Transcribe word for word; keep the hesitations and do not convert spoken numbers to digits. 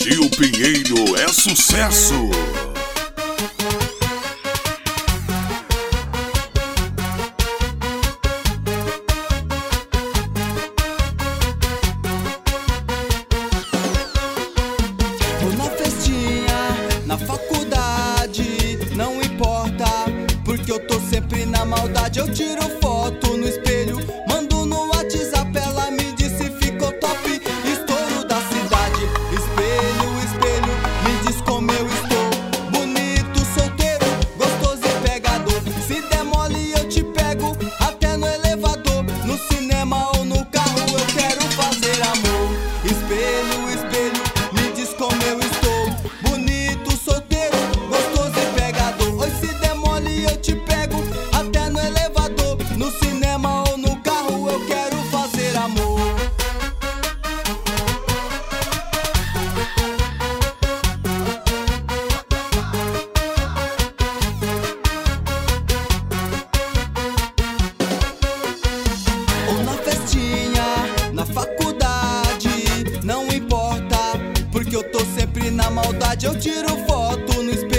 Tio Pinheiro é sucesso! Tô na festinha, na faculdade, não importa, porque eu tô sempre na maldade. Eu tiro foto no espelho, mando no WhatsApp, ela me disse ficou top. Estouro da cidade, espelho, espelho, me diz como eu estou. Bonito, solteiro, gostoso e pegador. Se der mole eu te pego, até no elevador. No cinema ou no carro eu quero fazer amor. Espelho, espelho, me diz como eu estou. Bonito, solteiro, gostoso e pegador. Oi, se der mole eu te pego, até no elevador. No cinema ou no carro eu quero fazer amor. Ou na festinha, na faculdade, não importa, porque eu tô sempre na maldade. Eu tiro foto no espelho,